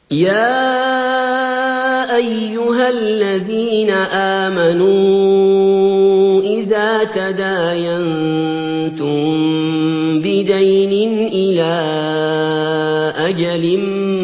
يَا أَيُّهَا الَّذِينَ آمَنُوا إِذَا تَدَايَنتُم بِدَيْنٍ إِلَىٰ أَجَلٍ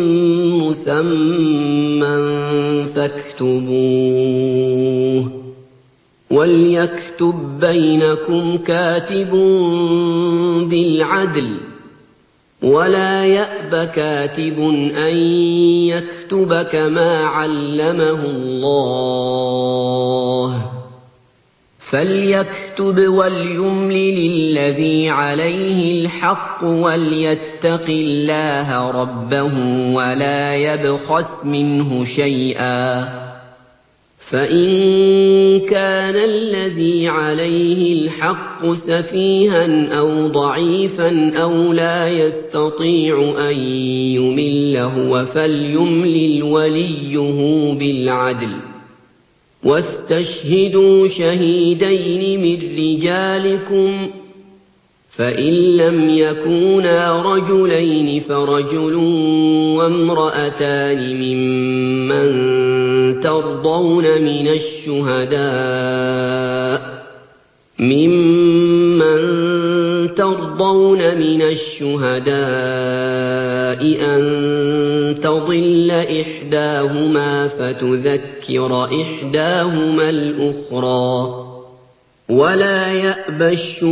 مُّسَمًّى فَاكْتُبُوهُ ۚ وَلْيَكْتُب بَّيْنَكُمْ كَاتِبٌ بِالْعَدْلِ ۚ وَلَا يَأْبَ كَاتِبٌ أَن يَكْتُبَ كَمَا عَلَّمَهُ اللَّهُ ۚ فَلْيَكْتُبْ وَلْيُمْلِلِ الَّذِي عَلَيْهِ الْحَقُّ وَلْيَتَّقِ اللَّهَ رَبَّهُ وَلَا يَبْخَسْ مِنْهُ شَيْئًا ۚ فَإِن كَانَ الَّذِي عَلَيْهِ الْحَقُّ سَفِيهًا أَوْ ضَعِيفًا أَوْ لَا يَسْتَطِيعُ أَن يُمِلَّ هُوَ فَلْيُمْلِلْ وَلِيُّهُ بِالْعَدْلِ ۚ وَاسْتَشْهِدُوا شَهِيدَيْنِ مِن رِّجَالِكُمْ ۖ فَإِن لَّمْ يَكُونَا رَجُلَيْنِ فَرَجُلٌ وَامْرَأَتَانِ مِمَّن تَرْضَوْنَ مِنَ الشُّهَدَاءِ أَن تَضِلَّ إِحْدَاهُمَا فَتُذَكِّرَ إِحْدَاهُمَا الْأُخْرَىٰ ۚ وَلَا يَأْبَ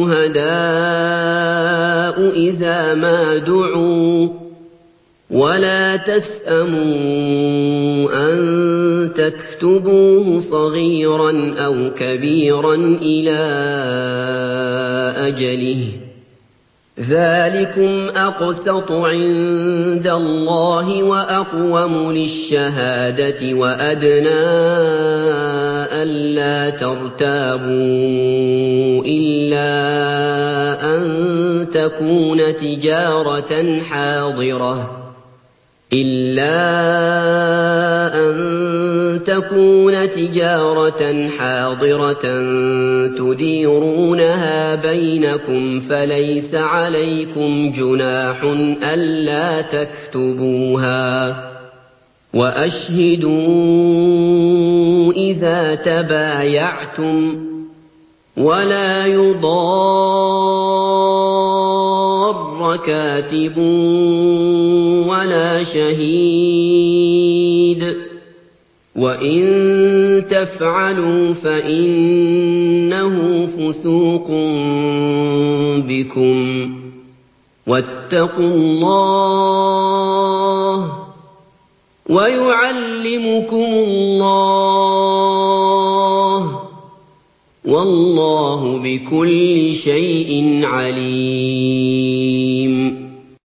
الشُّهَدَاءُ إِذَا مَا دُعُوا ۚ وَلَا تَسْأَمُوا أَن تَكْتُبُوهُ صَغِيرًا أَوْ كَبِيرًا إِلَىٰ أَجَلِهِ ۚ ذَٰلِكُمْ أَقْسَطُ عِندَ اللَّهِ وَأَقْوَمُ لِلشَّهَادَةِ وَأَدْنَىٰ أَلَّا تَرْتَابُوا إِلَّا أَن تَكُونَ تِجَارَةً حَاضِرَةً تُدِيرُونَهَا بَيْنَكُمْ فَلَيْسَ عَلَيْكُمْ جُنَاحٌ أَلَّا تَكْتُبُوهَا ۚ وَأَشْهِدُوا إِذَا تَبَايَعْتُمْ ۚ وَلَا يُضَارَّ كَاتِبٌ وَلَا شَهِيدٌ ۚ وَإِن تَفْعَلُوا فَإِنَّهُ فُسُوقٌ بِكُمْ ۗ وَاتَّقُوا اللَّهَ ۖ وَيُعَلِّمُكُمُ اللَّهُ ۗ وَاللَّهُ بِكُلِّ شَيْءٍ عَلِيمٌ.